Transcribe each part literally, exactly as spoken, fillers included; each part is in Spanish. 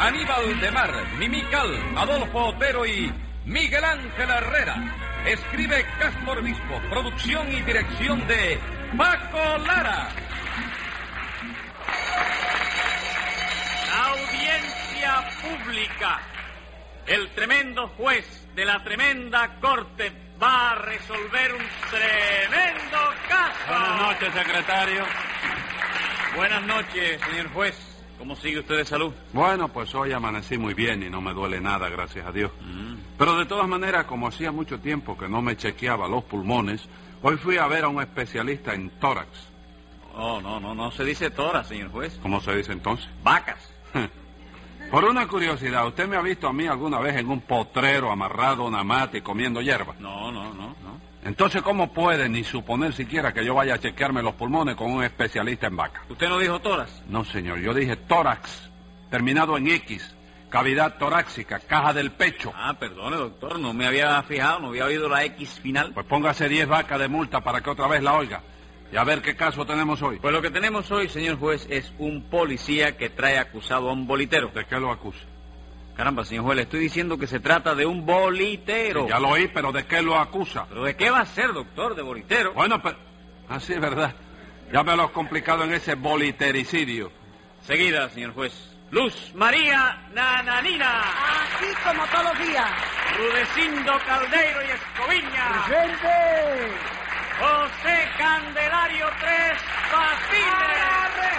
Aníbal de Mar, Mimical, Adolfo Otero y Miguel Ángel Herrera. Escribe Castro Obispo, producción y dirección de Paco Lara. La audiencia pública. El tremendo juez de la tremenda corte va a resolver un tremendo caso. Buenas noches, secretario. Buenas noches, señor juez. ¿Cómo sigue usted de salud? Bueno, pues hoy amanecí muy bien y no me duele nada, gracias a Dios. Mm. Pero de todas maneras, como hacía mucho tiempo que no me chequeaba los pulmones, hoy fui a ver a un especialista en tórax. Oh, no, no, no se dice tórax, señor juez. ¿Cómo se dice entonces? Vacas. Por una curiosidad, ¿usted me ha visto a mí alguna vez en un potrero amarrado a una mata y comiendo hierba? No, no, no, no. Entonces, ¿cómo puede ni suponer siquiera que yo vaya a chequearme los pulmones con un especialista en vaca? ¿Usted no dijo tórax? No, señor, yo dije tórax, terminado en X, cavidad torácica, caja del pecho. Ah, perdone, doctor, no me había fijado, no había oído la X final. Pues póngase diez vacas de multa para que otra vez la oiga. Y a ver qué caso tenemos hoy. Pues lo que tenemos hoy, señor juez, es un policía que trae acusado a un bolitero. ¿De qué lo acusa? Caramba, señor juez, le estoy diciendo que se trata de un bolitero. Sí, ya lo oí, pero ¿de qué lo acusa? ¿Pero de qué va a ser, doctor, de bolitero? Bueno, pero... Así es verdad. Ya me lo has complicado en ese bolitericidio. Seguida, señor juez. Luz María Nananina. Aquí como todos los días. Rudecindo Caldeiro y Escoviña. ¡Presente! José Candelario Tres Patines.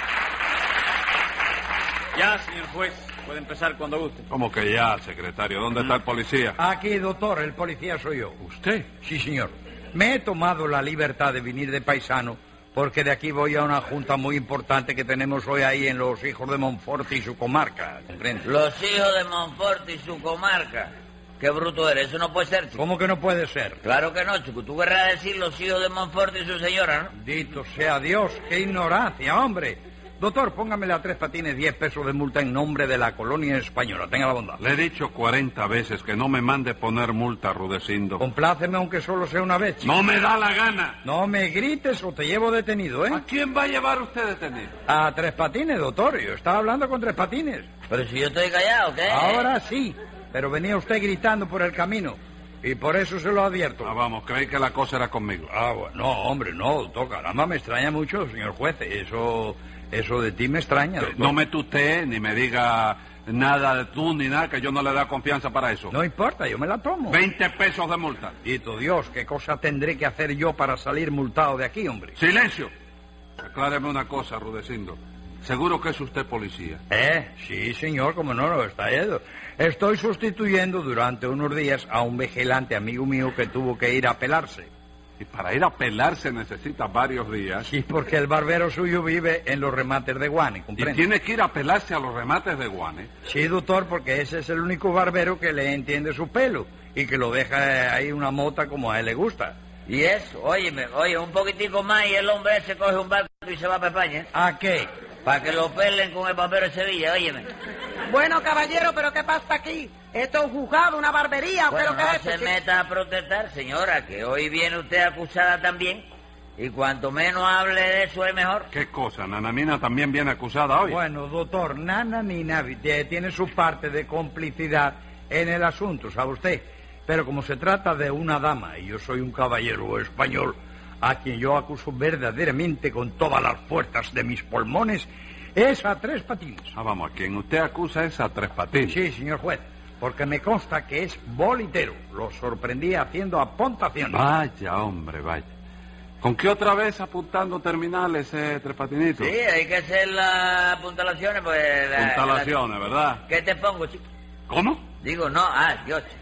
Ya, señor juez. Puede empezar cuando guste. ¿Cómo que ya, secretario? ¿Dónde mm. está el policía? Aquí, doctor, el policía soy yo. ¿Usted? Sí, señor. Me he tomado la libertad de venir de paisano porque de aquí voy a una junta muy importante que tenemos hoy ahí en los hijos de Monforte y su comarca. ¿Comprende? Los hijos de Monforte y su comarca. Qué bruto eres, eso no puede ser, chico. ¿Cómo que no puede ser? Claro que no, chico. Tú querrás decir los hijos de Monforte y su señora, ¿no? Dito sea Dios, qué ignorancia, hombre. Doctor, póngamele a Tres Patines diez pesos de multa en nombre de la colonia española. Tenga la bondad. Le he dicho cuarenta veces que no me mande poner multa, Rudecindo. Compláceme aunque solo sea una vez, chico. ¡No me da la gana! No me grites o te llevo detenido, ¿eh? ¿A quién va a llevar usted detenido? A Tres Patines, doctor. Yo estaba hablando con Tres Patines. Pero si yo estoy callado, ¿qué? Ahora sí, pero venía usted gritando por el camino. Y por eso se lo advierto. Ah, vamos, creí que la cosa era conmigo. Ah, bueno, no, hombre, no, doctor. Caramba, me extraña mucho, señor juez. Eso... Eso de ti me extraña, doctor. No me tutee, ni me diga nada de tú, ni nada, que yo no le da confianza para eso. No importa, yo me la tomo. Veinte pesos de multa. Dito Dios, ¿qué cosa tendré que hacer yo para salir multado de aquí, hombre? ¡Silencio! Acláreme una cosa, Rudecindo. ¿Seguro que es usted policía? Eh, sí, señor, como no lo está yendo. Estoy sustituyendo durante unos días a un vigilante amigo mío que tuvo que ir a pelarse. Y para ir a pelarse necesita varios días. Sí, porque el barbero suyo vive en los remates de Guane, ¿comprende? ¿Y tiene que ir a pelarse a los remates de Guane? Sí, doctor, porque ese es el único barbero que le entiende su pelo y que lo deja ahí una mota como a él le gusta. ¿Y eso? Óyeme, oye, un poquitico más y el hombre ese coge un barco y se va para España. ¿A qué? Para que lo pelen con el barbero de Sevilla, óyeme. Bueno, caballero, ¿pero qué pasa aquí? ¿Esto es un juzgado, una barbería o bueno, qué es lo que no es esto? se meta a protestar, señora, que hoy viene usted acusada también. Y cuanto menos hable de eso es mejor. ¿Qué cosa? ¿Nananina también viene acusada hoy? Bueno, doctor, Nananina tiene su parte de complicidad en el asunto, ¿sabe usted? Pero como se trata de una dama y yo soy un caballero español a quien yo acuso verdaderamente con todas las fuerzas de mis pulmones, es a Tres Patines. Ah, vamos, a quien usted acusa es a Tres Patines. Sí, señor juez, porque me consta que es bolitero. Lo sorprendí haciendo apuntaciones. Vaya, hombre, vaya. ¿Con qué otra vez apuntando terminales, eh, Tres Patinitos? Sí, hay que hacer las apuntalaciones, pues... La, Apuntalaciones, la... ¿verdad? ¿Qué te pongo, chico? ¿Cómo? Digo, no, ah, yo, chico.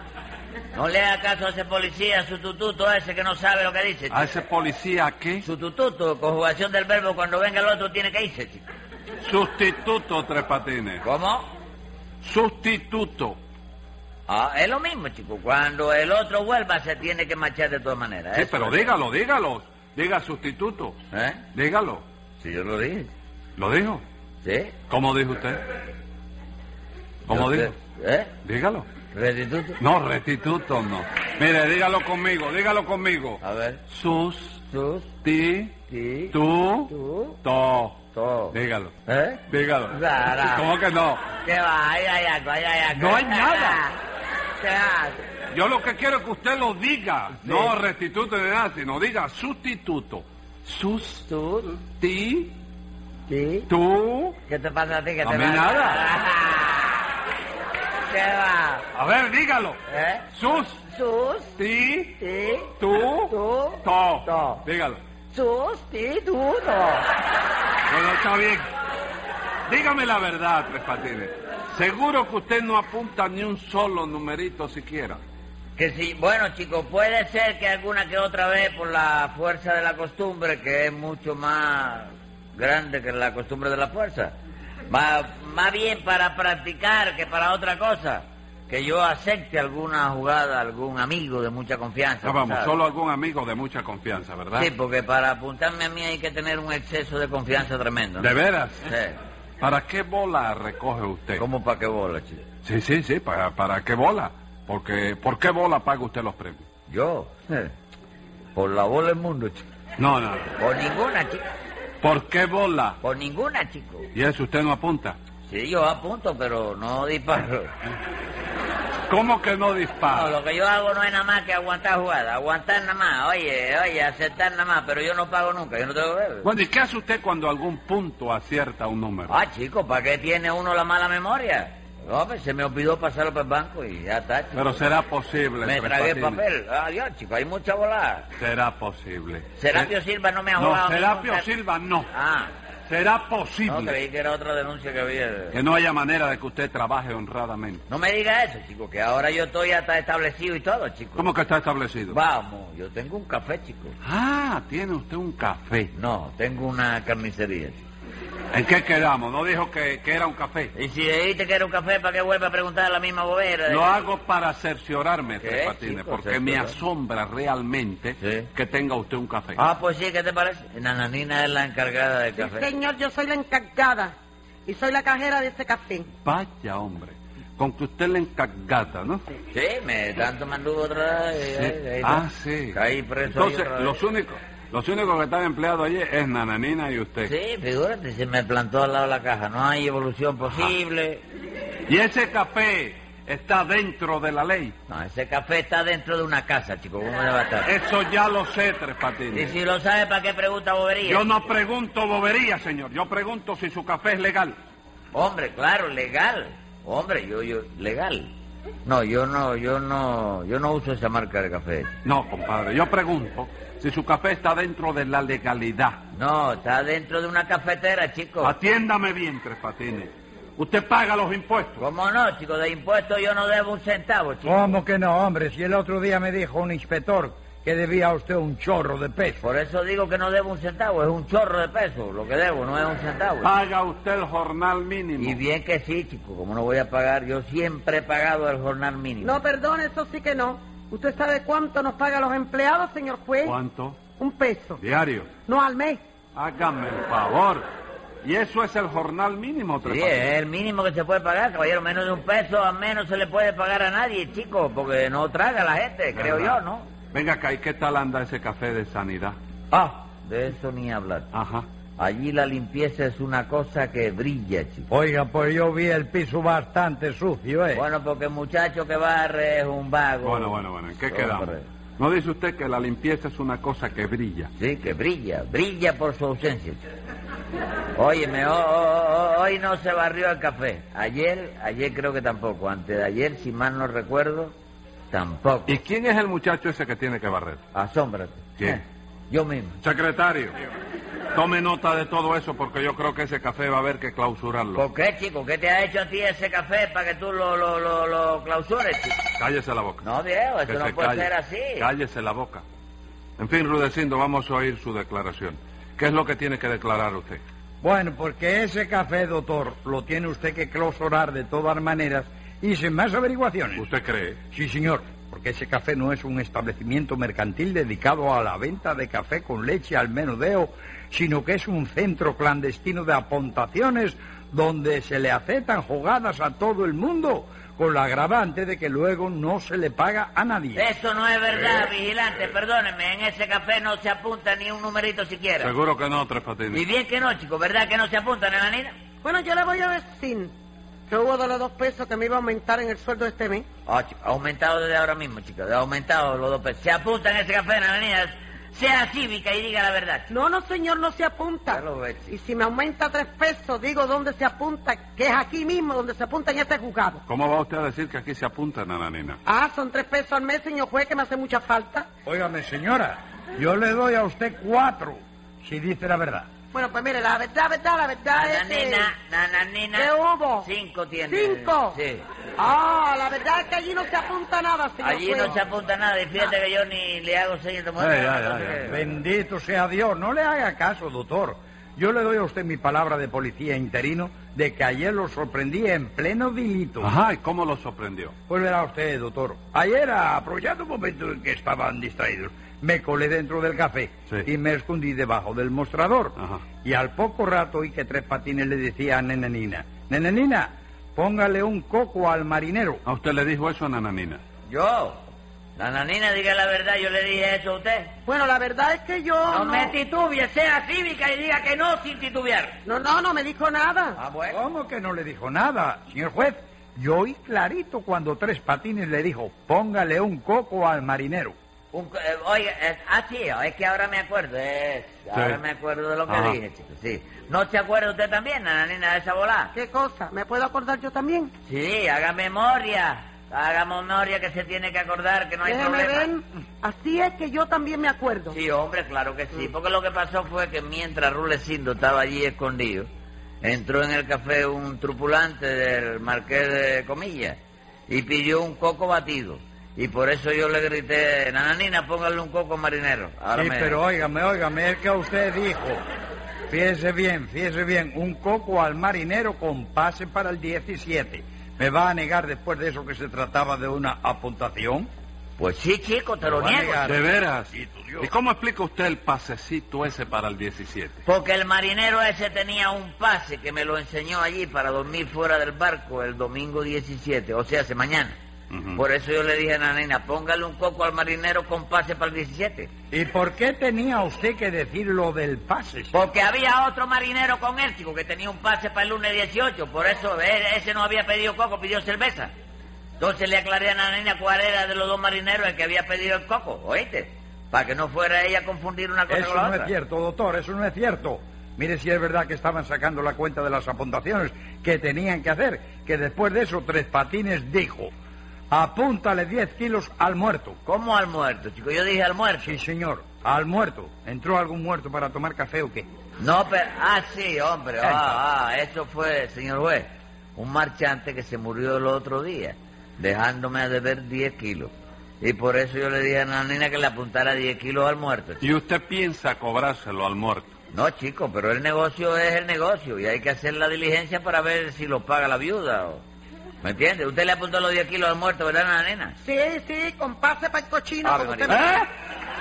No le haga caso a ese policía, su tututo ese que no sabe lo que dice, chico. ¿A ese policía qué? Su tututo, conjugación del verbo, cuando venga el otro tiene que irse, chico. Sustituto, Tres Patines. ¿Cómo? Sustituto. Ah, es lo mismo, chico. Cuando el otro vuelva se tiene que marchar de todas maneras. Sí, Eso pero es. dígalo, dígalo. Diga sustituto. ¿Eh? Dígalo. Sí, yo lo dije. ¿Lo dijo? ¿Sí? ¿Cómo dijo usted? ¿Cómo Yo dijo? te- ¿Eh? Dígalo. ¿Restituto? No, restituto no. Mire, dígalo conmigo, dígalo conmigo. A ver. Sus, Sus, ti, ti, tu, tú, to. to. todo. Dígalo. ¿Eh? Dígalo. Nada. ¿Cómo que no? ¿Qué va? Ahí hay algo, ahí hay algo. No hay nada. ¿Qué hace? Yo lo que quiero es que usted lo diga. Sí. No restituto de nada, sino diga sustituto. Sus... ¿Tú? Ti... ¿Sí? Tú... ¿Qué te pasa a ti? ¿Qué A te mí pasa? nada. ¿Qué va? A ver, dígalo. ¿Eh? Sus... Sus... Ti... ¿Sí? Tú... ¿Tú? To. To. Dígalo. Sustituto. Bueno, está bien. Dígame la verdad, Tres Patines. Seguro que usted no apunta ni un solo numerito siquiera. Que sí, bueno, chicos, puede ser que alguna que otra vez por la fuerza de la costumbre, que es mucho más grande que la costumbre de la fuerza, más, más bien para practicar que para otra cosa, que yo acepte alguna jugada, algún amigo de mucha confianza. No, vamos, ¿sabes? solo algún amigo de mucha confianza, ¿verdad? Sí, porque para apuntarme a mí hay que tener un exceso de confianza tremendo, ¿no? ¿De veras? Sí. ¿Para qué bola recoge usted? ¿Cómo para qué bola, chico? Sí, sí, sí, ¿para, para qué bola? Porque, ¿por qué bola paga usted los premios? ¿Yo? Eh. Por la bola del mundo, chico. No, no. Por ninguna, chico. ¿Por qué bola? Por ninguna, chico. ¿Y eso usted no apunta? Sí, yo apunto, pero no disparo. ¿Cómo que no No, dispara? lo que yo hago no es nada más que aguantar jugada, aguantar nada más, oye, oye, aceptar nada más, pero yo no pago nunca, yo no tengo que ver. Bueno, ¿y qué hace usted cuando algún punto acierta un número? Ah, chico, ¿para qué tiene uno la mala memoria? Hombre, se me olvidó pasarlo por el banco y ya está, chico. Pero será posible. Me Tres tragué el Patines. papel. Adiós, chico, hay mucha volada. Será posible. Serapio Eh, Silva no me ha No, jugado. Serapio nunca. Silva no. Ah, Será no, posible creí que era otra denuncia que había. que no haya manera de que usted trabaje honradamente. No me diga eso, chico, que ahora yo estoy hasta establecido y todo, chico. ¿Cómo que está establecido? Vamos, yo tengo un café, chico. Ah, tiene usted un café. No, tengo una carnicería, chico. ¿En qué quedamos? ¿No dijo que, que era un café? Y si dijiste que era un café, ¿para qué vuelve a preguntar la misma bobera? Lo hago para cerciorarme, ¿Qué, Tres Patines, chico, porque me cerciorar? asombra realmente Sí. que tenga usted un café. Ah, pues sí, ¿qué te parece? Nananina es la encargada del Sí, café. señor, yo soy la encargada y soy la cajera de ese café. Vaya, hombre, con que usted le encargata, ¿no? Sí, me tanto manduvo otra vez. Sí. ahí, ahí, Ah, ahí. sí. Caí preso ahí Entonces, otra vez. los únicos, los únicos que están empleados allí es Nananina y usted. Sí, figúrate, se me plantó al lado de la caja. No hay evolución posible. Y ese café está dentro de la ley. No, ese café está dentro de una casa, chico. ¿Cómo le va a estar? Eso ya lo sé, Tres Y Patines. si lo sabe, ¿para qué pregunta bobería? Yo no pregunto bobería, señor. Yo pregunto si su café es legal. Hombre, claro, legal. Hombre, yo, yo, legal. No, yo no, yo no, yo no uso esa marca de café. No, compadre, yo pregunto si su café está dentro de la legalidad. No, está dentro de una cafetera, chico. Atiéndame bien, Tres Patines. Usted paga los impuestos. ¿Cómo no, chico? De impuestos yo no debo un centavo, chico. ¿Cómo que no, hombre? Si el otro día me dijo un inspector que debía a usted un chorro de peso. Por eso digo que no debo un centavo, es un chorro de peso. Lo que debo no es un centavo. Paga usted el jornal mínimo. Y bien que sí, chico, como no voy a pagar, yo siempre he pagado el jornal mínimo. No, perdone, eso sí que no. ¿Usted sabe cuánto nos pagan los empleados, señor juez? ¿Cuánto? Un peso. Diario. No, al mes. Hágame el favor. ¿Y eso es el jornal mínimo, Tres Sí, Patines? es el mínimo que se puede pagar, caballero. Menos de un peso, a menos se le puede pagar a nadie, chico, porque no traga la gente, creo ¿Verdad? yo, ¿no? Venga acá, ¿y qué tal anda ese café de sanidad? Ah, de eso ni hablar. Ajá. Allí la limpieza es una cosa que brilla, chico. Oiga, pues yo vi el piso bastante sucio, ¿eh? Bueno, porque el muchacho que barre es un vago. Bueno, bueno, bueno, ¿en qué Hombre. quedamos? ¿No dice usted que la limpieza es una cosa que brilla? Sí, que brilla, brilla por su ausencia. Óyeme, ho- ho- ho- hoy no se barrió el café. Ayer, ayer creo que tampoco. Antes de ayer, si mal no recuerdo, tampoco. ¿Y quién es el muchacho ese que tiene que barrer? Asómbrate. ¿Quién? Eh, yo mismo. Secretario, tome nota de todo eso porque yo creo que ese café va a haber que clausurarlo. ¿Por qué, chico? ¿Qué te ha hecho a ti ese café para que tú lo, lo, lo, lo clausures, chico? Cállese la boca. No, viejo, Que eso se no puede calle. ser así. Cállese la boca. En fin, Rudecindo, vamos a oír su declaración. ¿Qué es lo que tiene que declarar usted? Bueno, porque ese café, doctor, lo tiene usted que clausurar de todas maneras y sin más averiguaciones. ¿Usted cree? Sí, señor, porque ese café no es un establecimiento mercantil dedicado a la venta de café con leche al menudeo, sino que es un centro clandestino de apuntaciones donde se le aceptan jugadas a todo el mundo, con la agravante de que luego no se le paga a nadie. Eso no es verdad, vigilante, perdóneme. En ese café no se apunta ni un numerito siquiera. Seguro que no, Tres Patines. Y bien que no, chico, ¿verdad que no se apunta, nananina? Bueno, yo le voy a decir que hubo de los dos pesos que me iba a aumentar en el sueldo de este mes. Ah, chico, ha aumentado desde ahora mismo, chico. Ha aumentado los dos pesos. Se apunta en ese café, nananina. Sea cívica y diga la verdad, chico. No, no, señor, no se apunta. Ya lo ves, chico. Y si me aumenta tres pesos, digo dónde se apunta, que es aquí mismo donde se apunta en este juzgado. ¿Cómo va usted a decir que aquí se apunta, nananina? Ah, son tres pesos al mes, señor juez, que me hace mucha falta. Óigame, señora, yo le doy a usted cuatro, si dice la verdad. Bueno, pues mire, la verdad, verdad, la verdad es que... Nananina, nananina. ¿Qué hubo? Cinco tiene. ¿Cinco? Sí. Ah, la verdad es que allí no se apunta nada, señor Allí juez. no se apunta nada y fíjate que yo ni le hago señas de muerte. Ay, ay, ay, ay. Bendito sea Dios, no le haga caso, doctor. Yo le doy a usted mi palabra de policía interino de que ayer lo sorprendí en pleno delito. Ajá, ¿y cómo lo sorprendió? Pues verá usted, doctor. Ayer, aprovechando un momento en que estaban distraídos, me colé dentro del café Sí. y me escondí debajo del mostrador. Ajá. Y al poco rato oí que Tres Patines le decía a Nenenina, Nenenina, póngale un coco al marinero. ¿A usted le dijo eso a nananina? Yo. Nananina, diga la verdad, yo le dije eso a usted. Bueno, la verdad es que yo... No, No, me titubie, sea cívica y diga que no sin titubear. no, no, no me dijo nada. Ah, bueno. ¿Cómo que no le dijo nada, señor juez? Yo oí clarito cuando Tres Patines le dijo, póngale un coco al marinero. Un, co- eh, oiga, eh, ah, sí, es que ahora me acuerdo, eh, ahora Sí. me acuerdo de lo que Ajá. dije, chicos, sí. ¿No se acuerda usted también, nananina, de esa volada? ¿Qué cosa? ¿Me puedo acordar yo también? Sí, haga memoria, haga memoria que se tiene que acordar, que no hay Déjeme problema. ver. Así es que yo también me acuerdo. Sí, hombre, claro que sí, porque lo que pasó fue que mientras Rulecindo estaba allí escondido, entró en el café un tripulante del Marqués de Comillas y pidió un coco batido. Y por eso yo le grité, nananina, póngale un coco marinero. Ahora Sí, me- pero óigame, óigame, es que usted dijo, fíjese bien, fíjese bien, un coco al marinero con pase para el diecisiete. ¿Me va a negar después de eso que se trataba de una apuntación? Pues sí, chico, te lo va a niego. negar. ¿De veras? Sí, tu Dios. ¿Y cómo explica usted el pasecito ese para el diecisiete? Porque el marinero ese tenía un pase que me lo enseñó allí para dormir fuera del barco el domingo diecisiete, o sea, hace mañana. Ujú. Por eso yo le dije a la nena, póngale un coco al marinero con pase para el diecisiete. ¿Y por qué tenía usted que decir lo del pase? Porque había otro marinero con él, chico, que tenía un pase para el lunes dieciocho. Por eso él- ese no había pedido coco, pidió cerveza. Entonces le aclaré a la nena cuál era de los dos marineros el que había pedido el coco, ¿oíste? Para que no fuera ella a confundir una cosa Eso con la no otra. es cierto, doctor, eso no es cierto. Mire si es verdad que estaban sacando la cuenta de las apuntaciones que tenían que hacer, que después de eso Tres Patines dijo, apúntale diez kilos al muerto. ¿Cómo al muerto, chico? Yo dije al muerto. Sí, señor, al muerto. ¿Entró algún muerto para tomar café o qué? No, pero... Ah, sí, hombre. Ah, ah, eso fue, señor juez, un marchante que se murió el otro día, dejándome a deber diez kilos. Y por eso yo le dije a la nena que le apuntara diez kilos al muerto. ¿Y usted piensa cobrárselo al muerto? No, chico, pero el negocio es el negocio y hay que hacer la diligencia para ver si lo paga la viuda. O... ¿Me entiende? Usted le apuntó los diez kilos al muerto, ¿verdad, la nena? Sí, sí, con pase para el cochino. Ave como usted María. me- ¿Eh?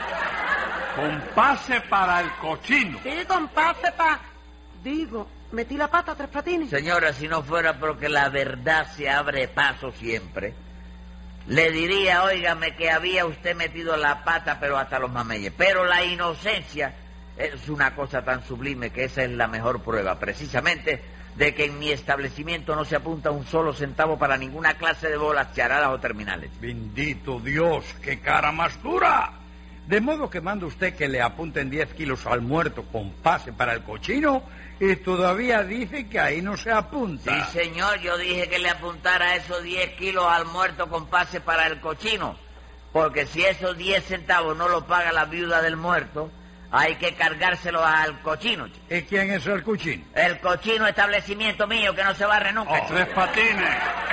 Con pase para el cochino. Sí, con pase para... Digo, metí la pata a Tres Patines. Señora, si no fuera porque la verdad se abre paso siempre, le diría, óigame, que había usted metido la pata, pero hasta los mameyes. Pero la inocencia es una cosa tan sublime que esa es la mejor prueba, precisamente, de que en mi establecimiento no se apunta un solo centavo para ninguna clase de bolas, charadas o terminales. Bendito Dios, qué cara más dura. De modo que manda usted que le apunten diez kilos al muerto con pase para el cochino y todavía dice que ahí no se apunta. Sí, señor, yo dije que le apuntara esos diez kilos al muerto con pase para el cochino, porque si esos diez centavos no lo paga la viuda del muerto, hay que cargárselo al cochino, chico. ¿Y quién es el cochino? El cochino establecimiento mío que no se barre nunca, chico. Tres Patines.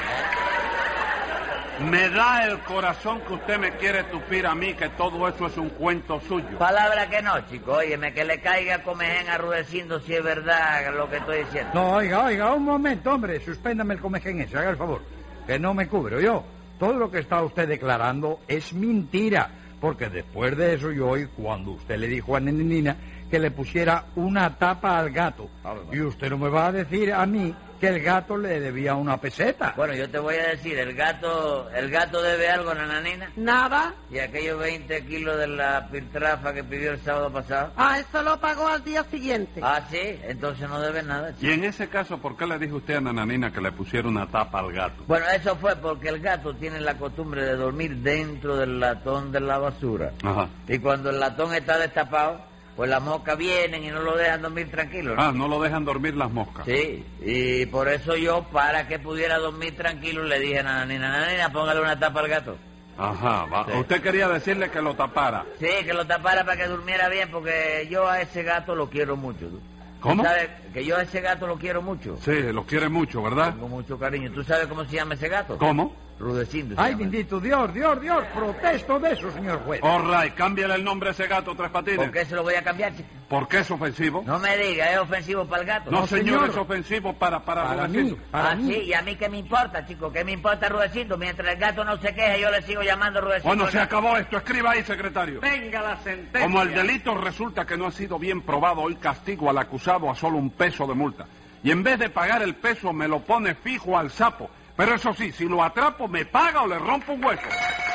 Me da el corazón que usted me quiere tupir a mí, que todo eso es un cuento suyo. Palabra que no, chico, óyeme, que le caiga comején a Rudecindo si es verdad lo que estoy diciendo. No, oiga, oiga, un momento, hombre, suspéndame el comején ese, haga el favor, que no me cubro yo. Todo lo que está usted declarando es mentira, porque después de eso yo oí cuando usted le dijo a Nenenina que le pusiera una tapa al gato. Y usted no me va a decir a mí que el gato le debía una peseta. Bueno, yo te voy a decir, el gato el gato debe algo, nananina. Nada. Y aquellos veinte kilos de la piltrafa que pidió el sábado pasado. Ah, eso lo pagó al día siguiente. Ah, sí, entonces no debe nada, chico. Y en ese caso, ¿por qué le dijo usted a Nananina que le pusiera una tapa al gato? Bueno, eso fue porque el gato tiene la costumbre de dormir dentro del latón de la basura. Ajá. Y cuando el latón está destapado, pues las moscas vienen y no lo dejan dormir tranquilo, ¿no? Ah, no lo dejan dormir las moscas. Sí, y por eso yo, para que pudiera dormir tranquilo, le dije a Nananina, Nananina, póngale una tapa al gato. Ajá, va. Sí. Usted quería decirle que lo tapara. Sí, que lo tapara para que durmiera bien, porque yo a ese gato lo quiero mucho. ¿Tú? ¿Cómo? ¿Tú sabes que yo a ese gato lo quiero mucho? Sí, lo quiere mucho, ¿verdad? Tengo mucho cariño. ¿Tú sabes cómo se llama ese gato? ¿Cómo? Rudecindo se Ay, llama. bendito Dios, Dios, Dios, protesto de eso, señor juez. All right, cámbiale el nombre a ese gato, Tres Patines. ¿Por qué se lo voy a cambiar, chico? ¿Por qué es ofensivo? No me diga, ¿es ofensivo para el gato? No, No, señor, señor. es ofensivo para, para, Para Rudecindo. mí, para ah, mí. sí, y a mí qué me importa, chico, qué me importa Rudecindo. Mientras el gato no se queje, yo le sigo llamando Rudecindo. Bueno, se acabó esto. Escriba ahí, secretario. Venga la sentencia. Como el delito resulta que no ha sido bien probado, hoy castigo al acusado a solo un peso de multa. Y en vez de pagar el peso, me lo pone fijo al sapo. Pero eso sí, si lo atrapo, me paga o le rompo un hueso.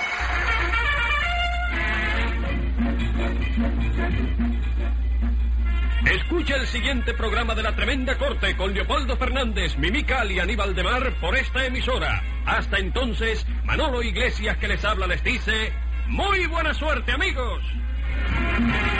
Escucha el siguiente programa de La Tremenda Corte con Leopoldo Fernández, Mimical y Aníbal de Mar por esta emisora. Hasta entonces, Manolo Iglesias que les habla les dice... ¡Muy buena suerte, amigos!